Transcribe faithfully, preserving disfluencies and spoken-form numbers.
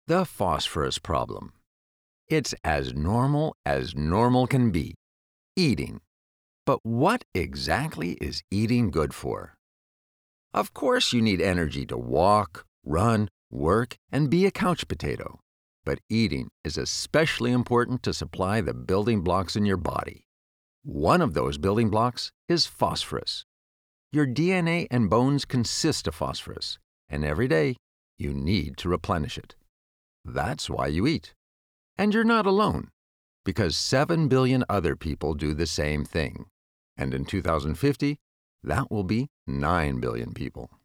The phosphorus problem. It's as normal as normal can be. Eating. But what exactly is eating good for? Of course you need energy to walk, run, work, and be a couch potato. But eating is especially important to supply the building blocks in your body. One of those building blocks is phosphorus. Your D N A and bones consist of phosphorus, and every day you need to replenish it. That's why you eat. And you're not alone, because seven billion other people do the same thing. And in two thousand fifty, that will be nine billion people.